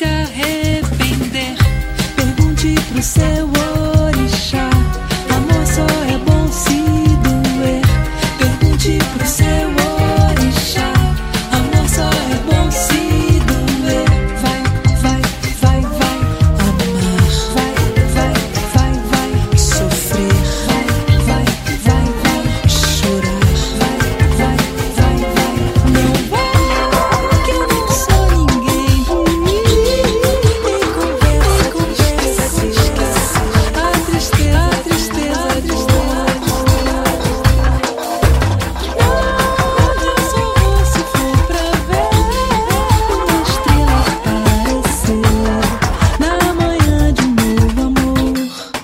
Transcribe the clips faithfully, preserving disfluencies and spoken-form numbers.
se arrepender. Pergunte pro seu orixá, amor só é bom se doer. Pergunte pro seu orixá, amor só é bom se doer. Vai, vai, vai, vai amar, vai, vai, vai, vai sofrer, vai, vai, vai, vai chorar, vai, vai, vai, vai. Não vai, que eu não sou ninguém. Em conversa, conversa, se esquece. A tristeza, a tristeza, a tristeza. Eu só vou se for pra ver uma estrela aparecer na manhã de um novo amor.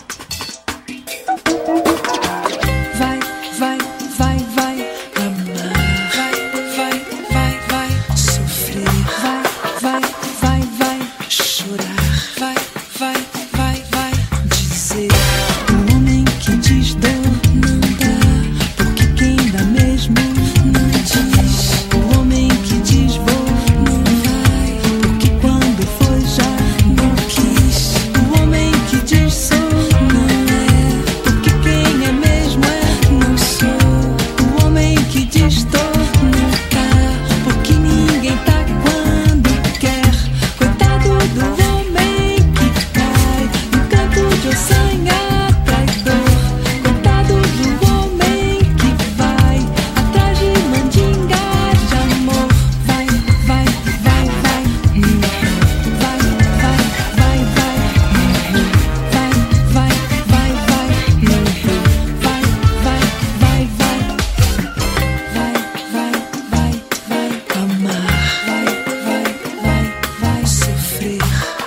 Vai, vai, vai, vai amar, vai, vai, vai, vai sofrer, vai, vai, vai, vai chorar, vai, vai, vai, vai dizer. O homem que diz dor não dá, porque quem dá mesmo não diz. O homem que diz vou não vai, porque quando foi já não quis. O homem que diz sou não é, porque quem é mesmo é não sou. O homem que diz tô não tá, porque ninguém tá quando quer. Coitado do homem que cai no canto de ossanha traidor. Coitado do homem que vai atrás de mandinga de amor. Vai, vai, vai, vai, hum. Vai, vai, vai, vai, hum. Vai, vai, vai, vai, hum. Vai, vai, vai, vai. Vai, vai, vai, vai amar, vai, vai, vai, vai sofrer,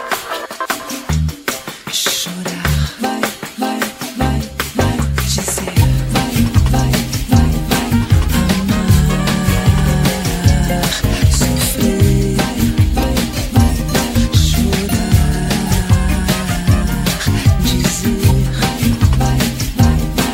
chorar, vai, vai, vai, vai dizer, vai, vai, vai, vai amar, sofrer, vai, vai, vai, vai chorar, dizer, vai, vai, vai, vai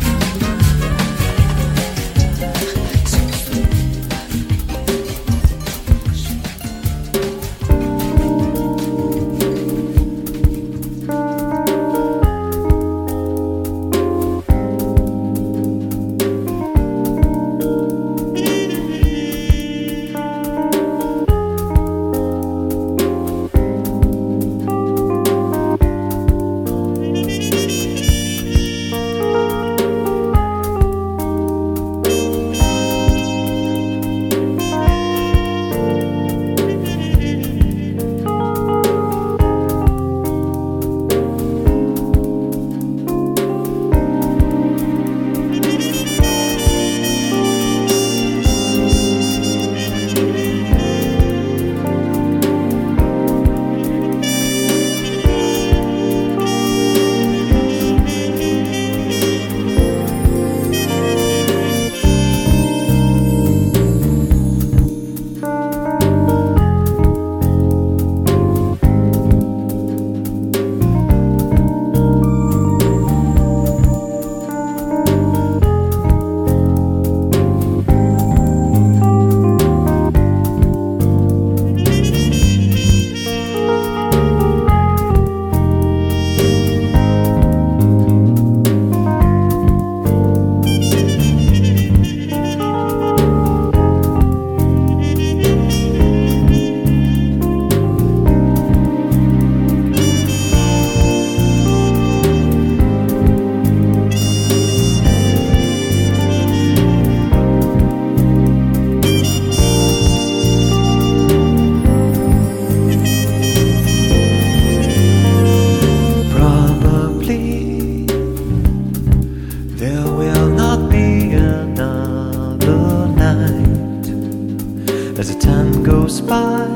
As the time goes by,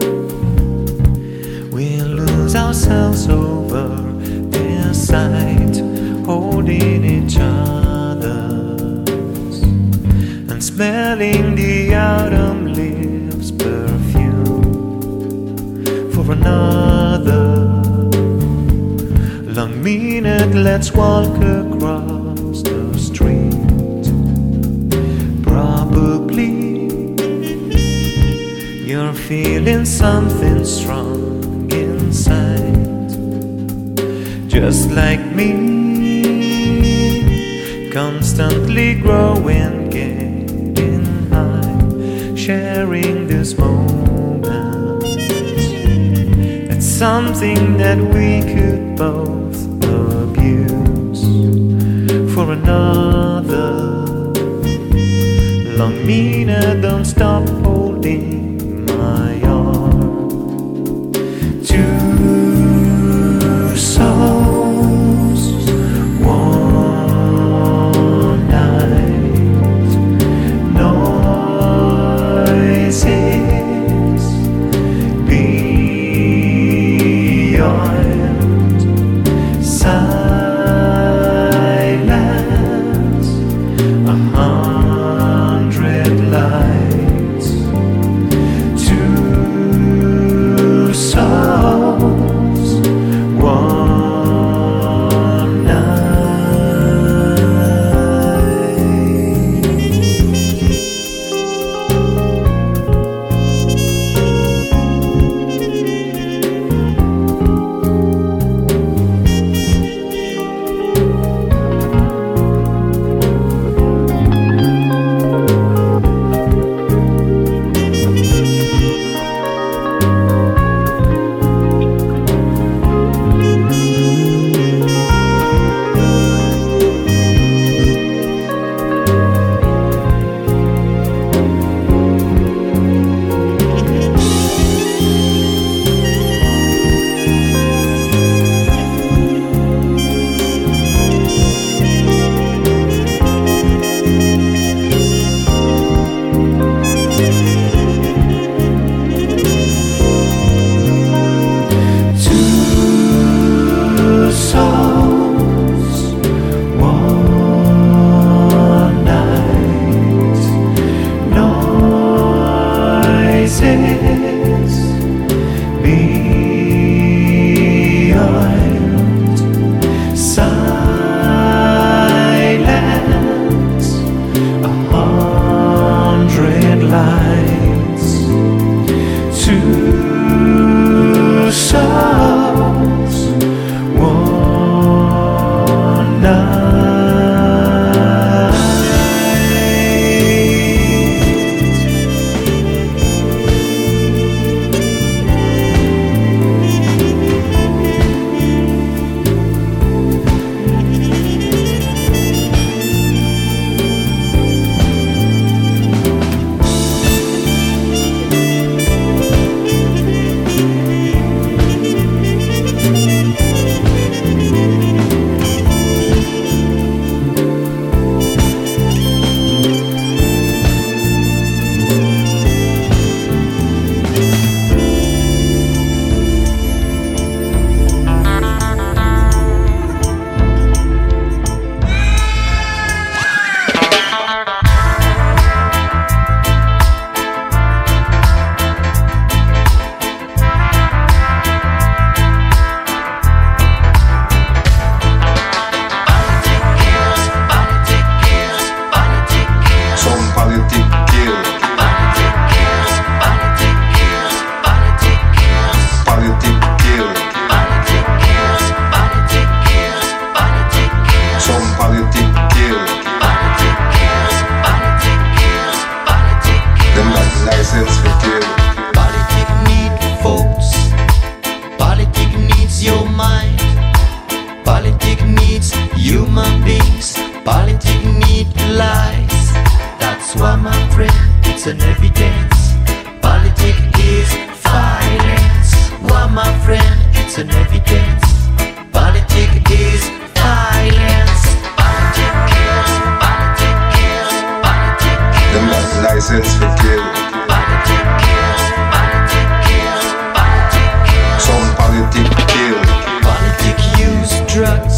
we lose ourselves over their sight, holding each other's and smelling the autumn leaves' perfume for another long minute. Let's walk across the street. Probably you're feeling something strong just like me, constantly growing, getting high, sharing this moment. It's something that we could both abuse for another. Long Mina, don't stop holding my arm. Two souls, one night, noises beyond, silence, a hundred lights. Two souls, one night. Beyond, silence, a hundred lights. Two souls, one night. It's an evidence. Politics is violence. Well, my friend, it's an evidence. Politics is violence. Politics kills. Politics kills. Politics kills. Them not license for kill. Politics kills. Politics kills. Politics kills. Some politics kill. Politics use drugs.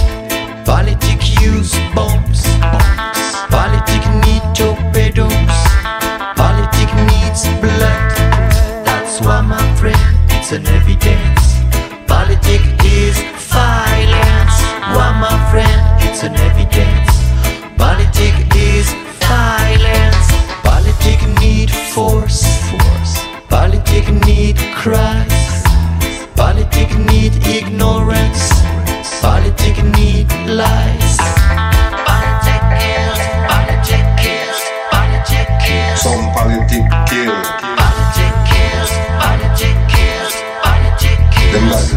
Politics use bombs. Politics need torpedoes. Politics needs blood. That's why, my friend, it's an evidence. Politics is violence. Why, my friend, it's an evidence. Politics is violence. Politics need force. Force. Politics need cries. Politics need ignorance.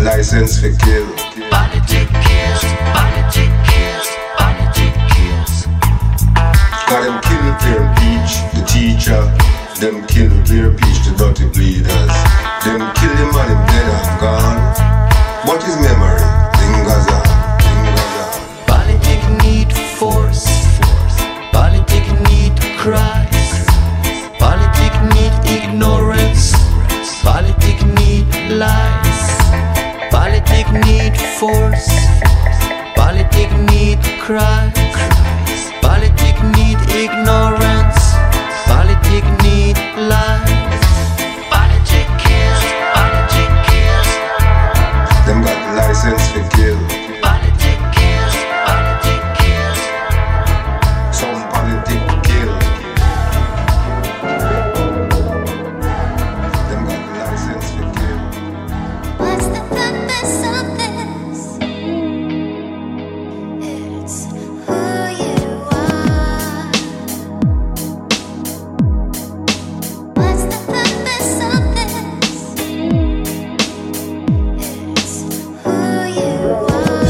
license for kill. Politic kills, politic kills, politic kills. Got them kill Blair Peach, the teacher. Them kill Blair Peach, the dirty bleeders. Them kill him and him dead and gone. What is memory? Dingaza, dingaza. Politic need force, politic need Christ. Politic need ignorance, politic need lies. Politic need force, politic need Christ. Politic need ignorance, politic need lies. Politic kills, politic kills. Them got the license for kill. Politic kills, politic kills. Some politic kill. Them got the license for kill. What's the purpose of this? It's who you are. What's the purpose of this? It's who you are.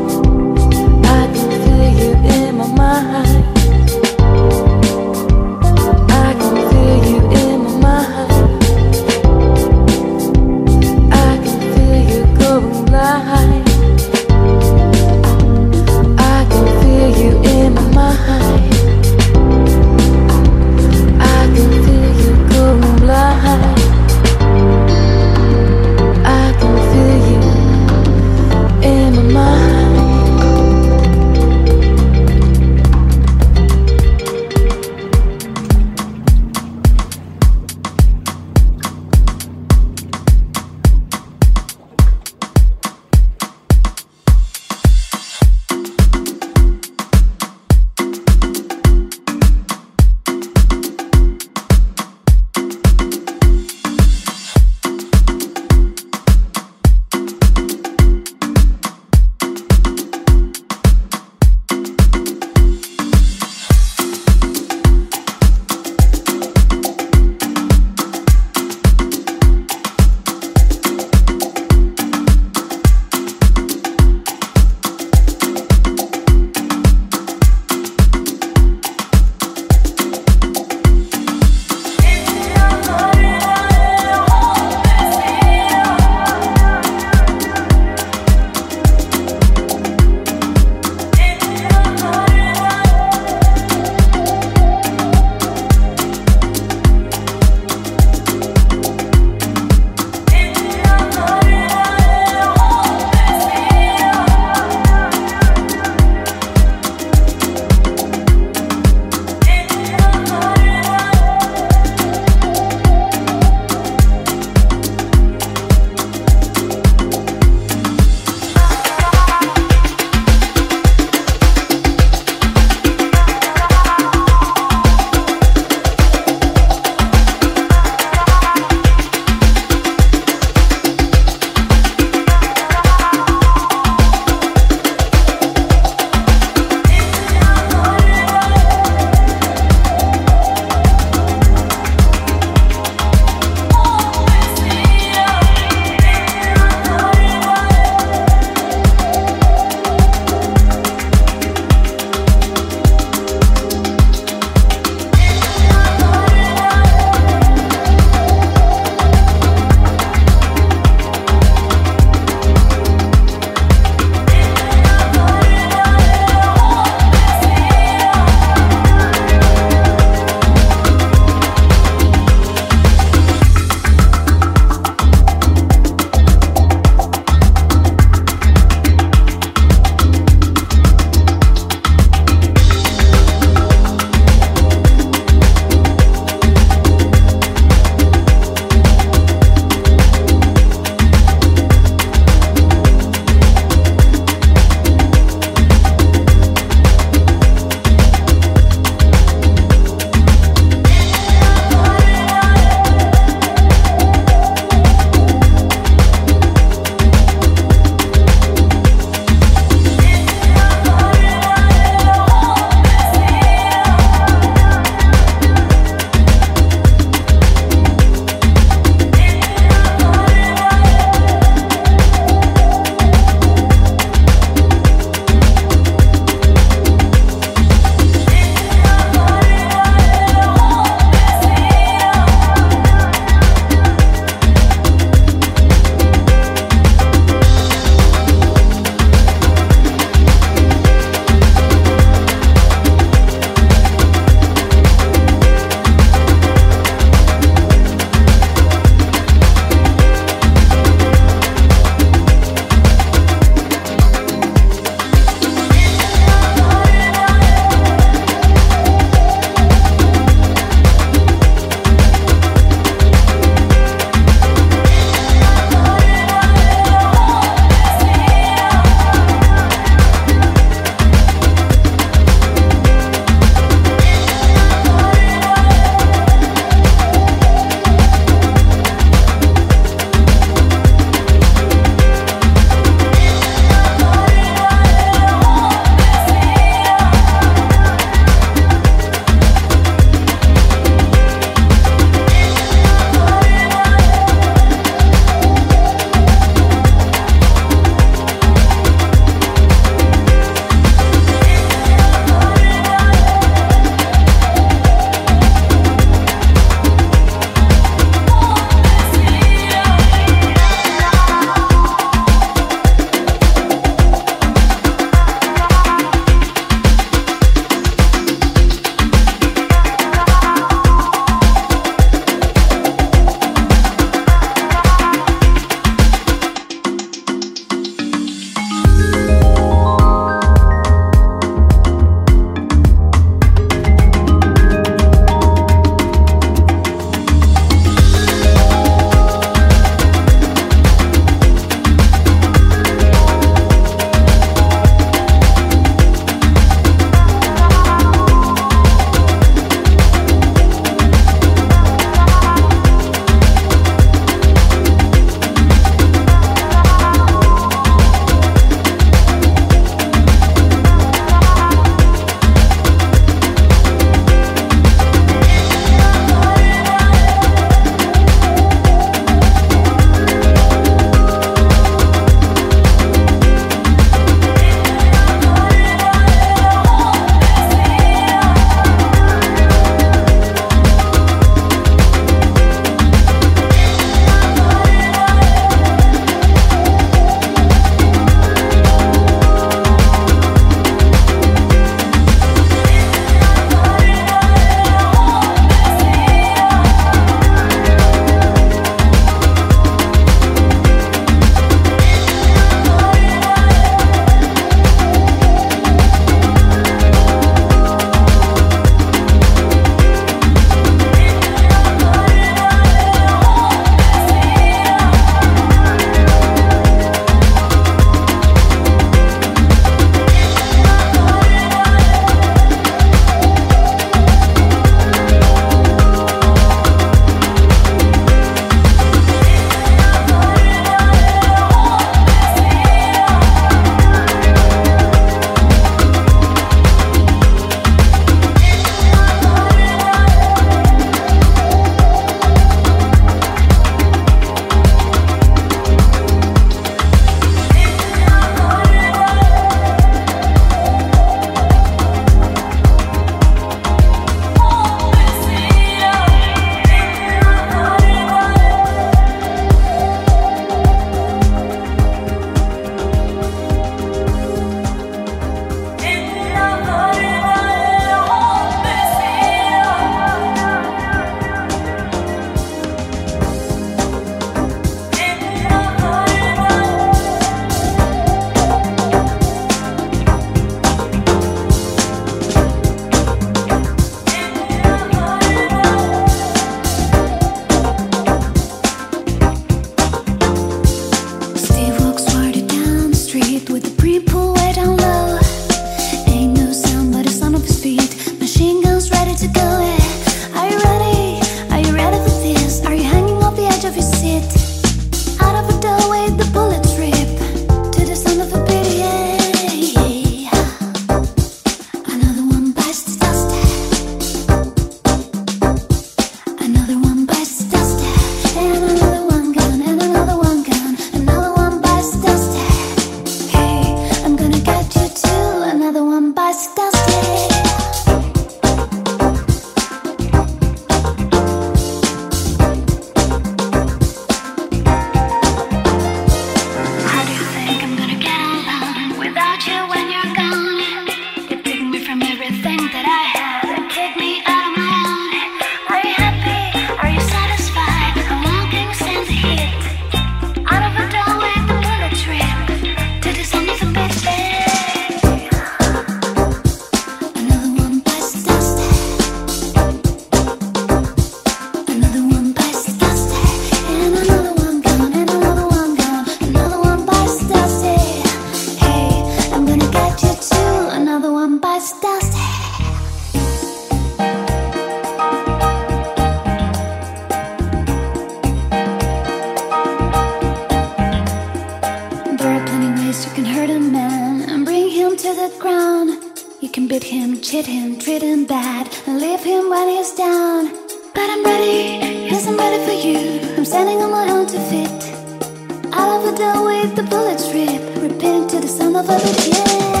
a man and bring him to the ground. You can beat him, cheat him, treat him bad, and leave him when he's down. But I'm ready, yes I'm ready for you. I'm standing on my own two feet. Out of the door with the bullets rip, repeating to the sound of a beat, yeah.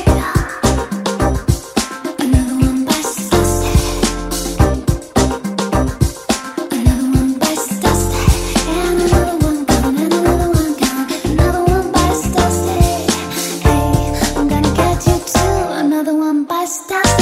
Another one bites the dust. Another one bites the dust. And another one gone, and another one gone. Another one bites the dust. Hey, I'm gonna get you too. Another one bites the dust.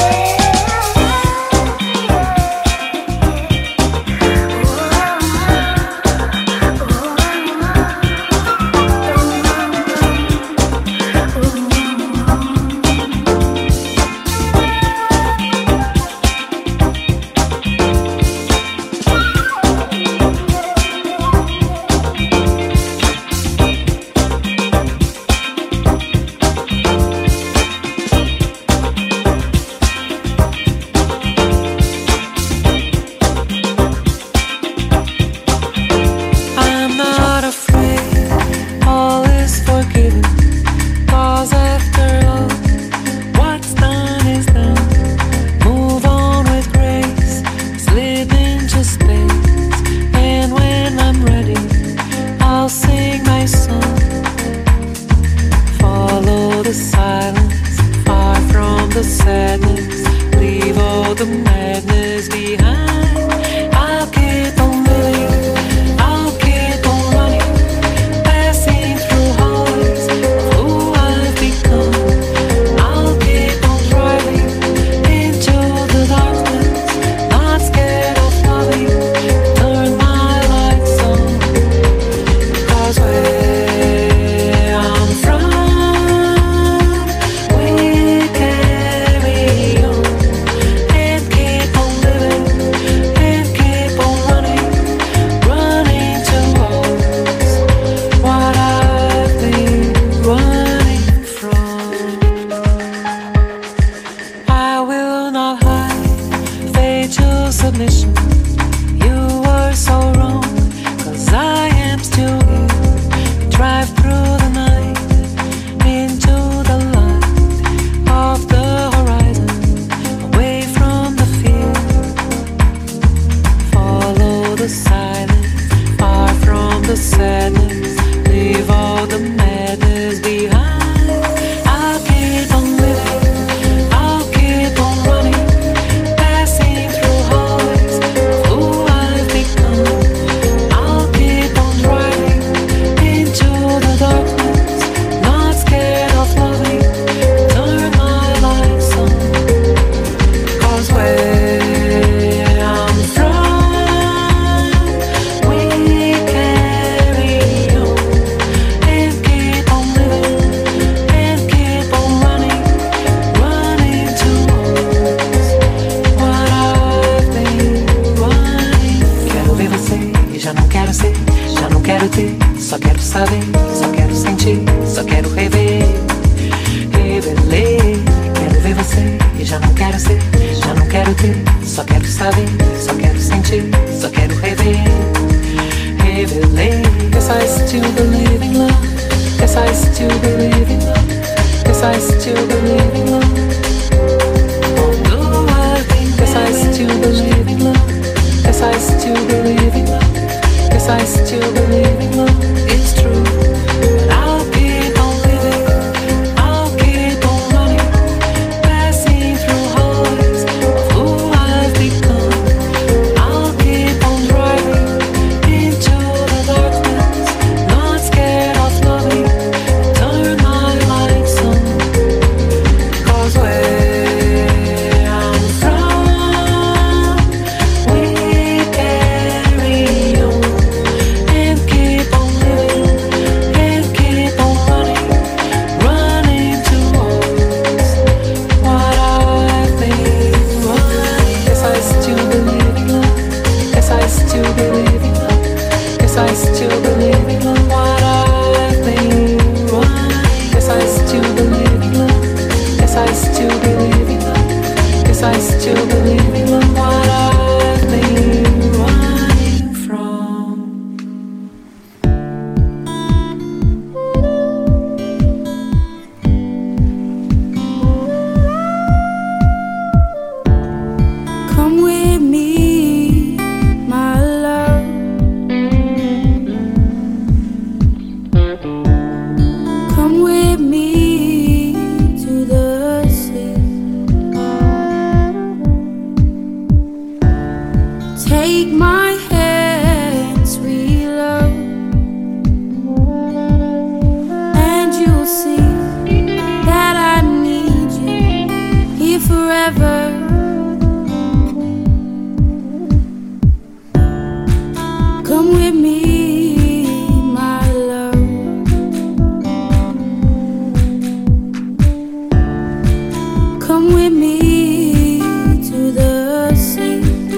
Come with me to the sea.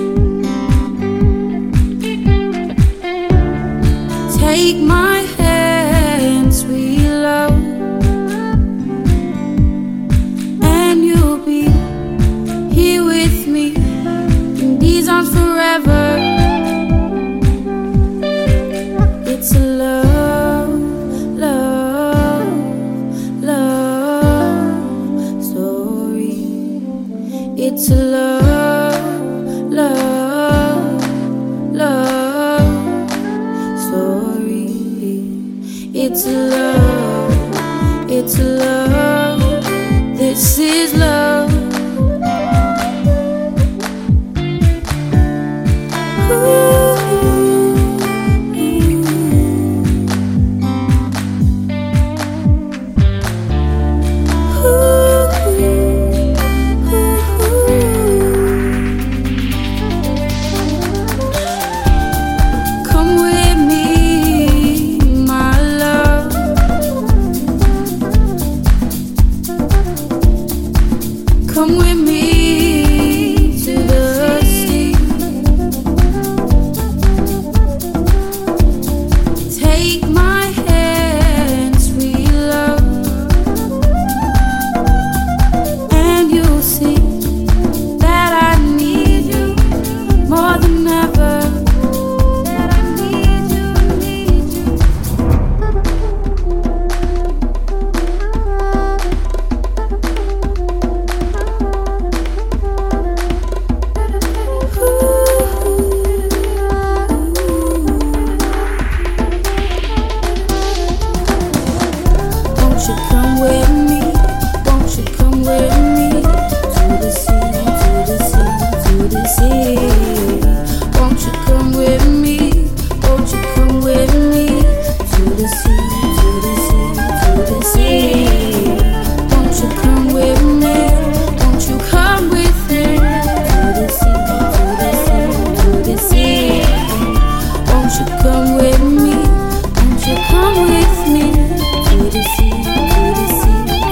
Take my hand, sweet love, and you'll be here with me in these arms forever. It's a love, love, love story. It's a love, love, love story. It's a love, it's a love. This is love. Come with me to the sea. Take my hand, sweet love, and you'll see that I need you more than ever. That I need you, need you. Won't you come with me? Won't you come with me to the sea, to the sea, to the sea? Won't you come with me? Won't you come with me to the sea, to the sea, to the sea? Won't you come with me? Won't you come with me to the sea, to the sea, to the sea? Won't you come with me? Won't you come with me to the sea, to the sea, to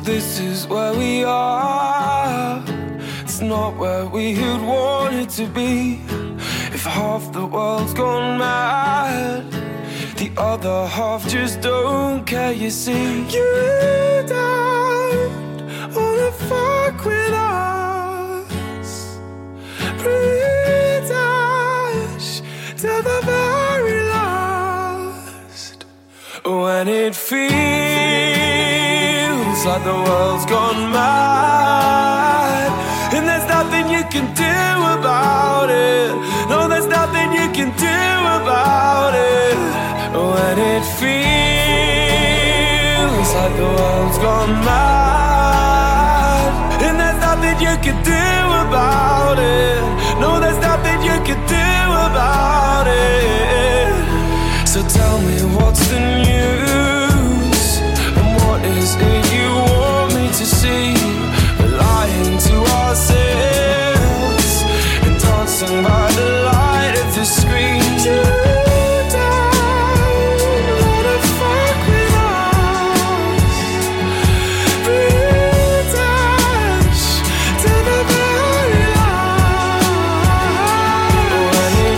this is where we are. It's not where we had wanted to be. If half the world's gone mad, the other half just don't care, you see. You don't wanna fuck with us. Pretend till the very last. When it feels like the world's gone mad, and there's nothing you can do about it. No, there's nothing you can do about it. When it feels like the world's gone mad, and there's nothing you can do about it. No, there's nothing you can do about it. So tell me what's the news, and what is it you want me to see? We're lying to ourselves and dancing by the light of the screen. You don't wanna fuck with us. Pretend till the very last. When it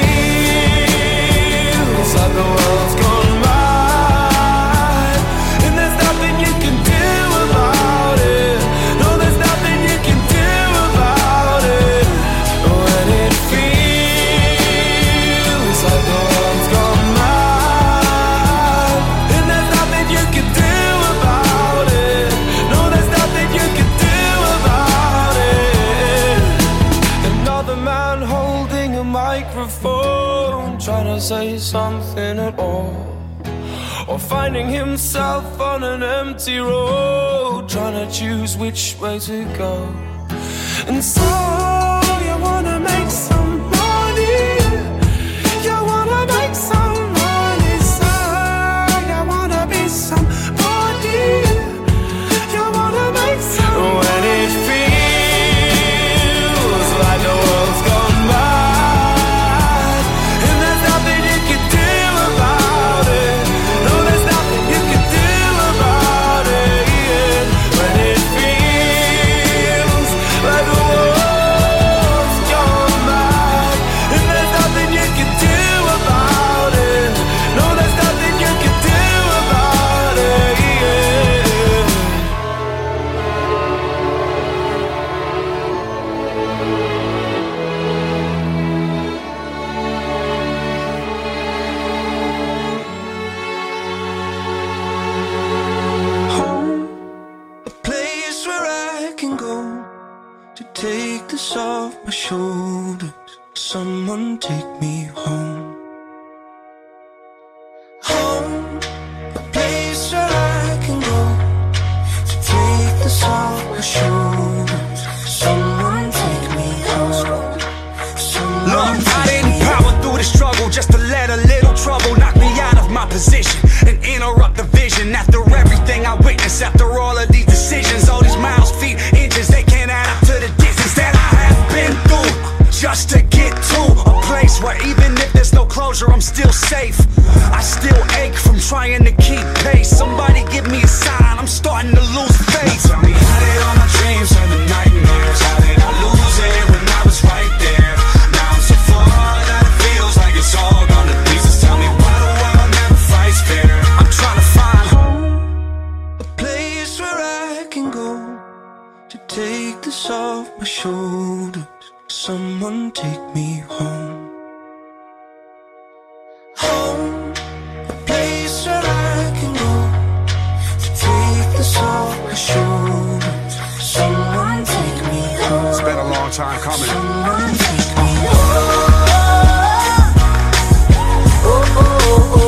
feels like the world's gone mad, and there's nothing you can do about it. No, there's nothing you can do about it. When it feels like the world's gone mad, and there's nothing you can do about it. No, there's nothing you can do about it. Another man holding a microphone, trying to say something at all, or finding himself on an empty road, trying to choose which way to go. And so you wanna make some money, you wanna make some money, so you wanna be somebody, you wanna make some money. When it feels like the world's gone mad, and there's nothing you can do about it. No, there's nothing you can do about it. Yeah. When it feels like the world's gone mad, and there's nothing you can do about it. No, there's nothing you can do about it. Yeah. Home, a place where I can go to take this off my shoulders. Someone take me home. Home, a place where I can go to take this off my shoulders. Someone take me home. Someone Look, I take didn't me power through the struggle just to let a little trouble knock me out of my position and interrupt the vision. After everything I witnessed, after all of these decisions, all these miles, feet, inches, they can't add up to the distance that I have been through just to get to a place where even if there's no closure, I'm still safe. I still ache from trying to keep pace. Somebody give me a sign, I'm starting to lose faith. Tell me, how did all my dreams turn to nightmares? How did I lose it when I was right there? Now I'm so far that it feels like it's all gone to pieces. Tell me, why the world never fights fair? I'm trying to find home, a place where I can go to take this off my shoulders. Someone take me home. Home, a place where I can go to take this off my shoulders. Someone take me home. it's been a long time coming. Someone take me home. Oh, oh, oh, oh.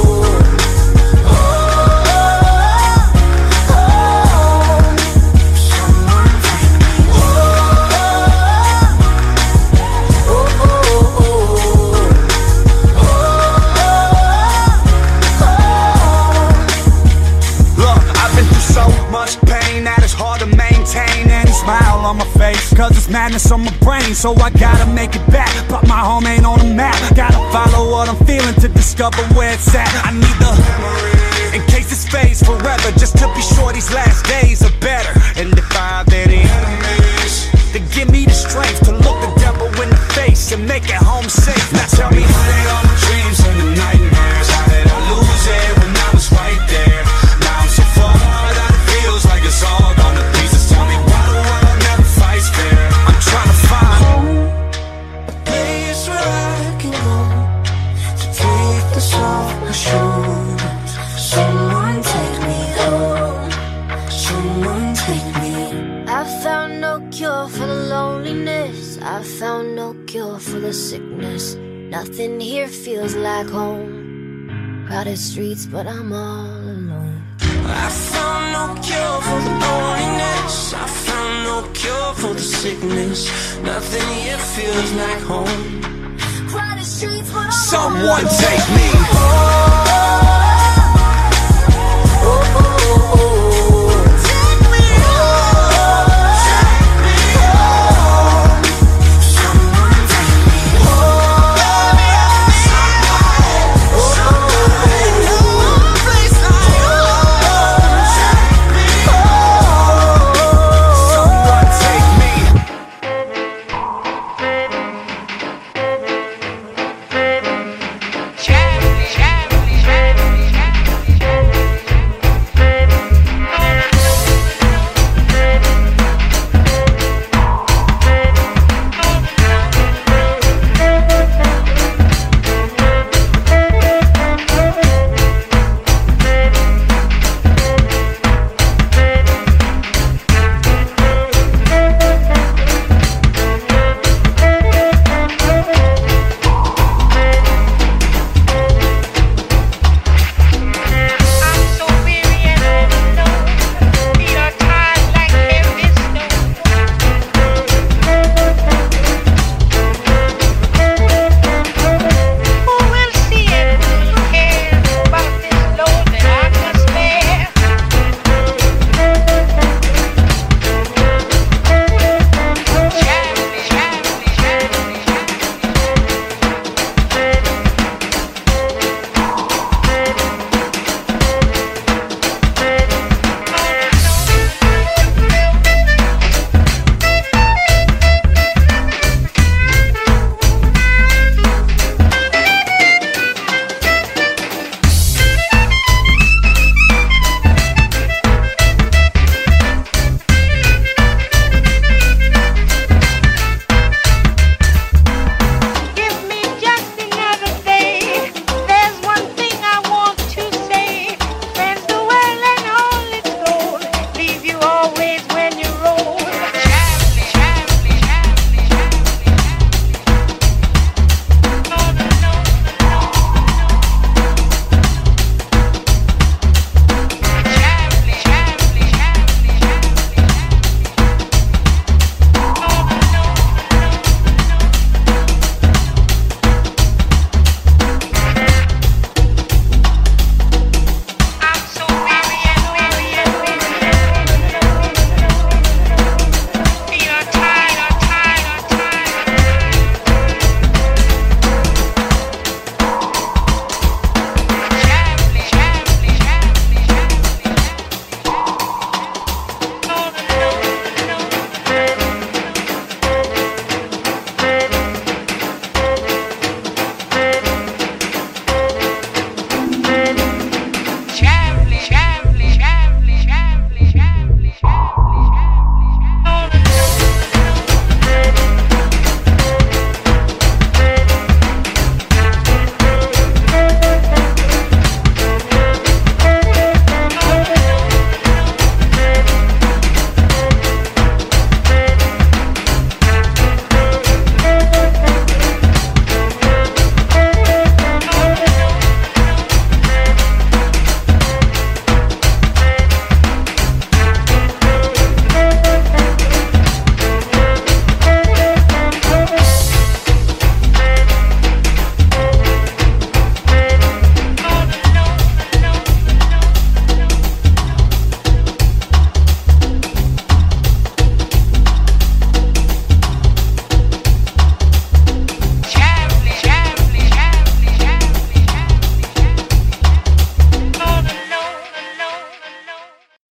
On my face, cause it's madness on my brain, so I gotta make it back, but my home ain't on the map. Gotta follow what I'm feeling to discover where it's at. I need the memories in case this fades forever, just to be sure these last days are better. And if I have any enemies, then give me the strength to look the devil in the face and make it home safe. Now tell me, how did all my dreams and the nightmares, how did I lose it when I was right there? Now I'm so far that it feels like it's all gone to pieces. Tell me, why the world never fights fair? I'm trying to find a place where I can go to take this off my shoulders. Someone take me home. Someone take me. I found no cure for the loneliness. I found no cure for the sickness. Nothing here feels like home. Crowded streets, but I'm all alone. I found no cure for the loneliness. I found no cure for the sickness. Nothing here feels like home. Crowded streets, but I'm someone all alone. take me home.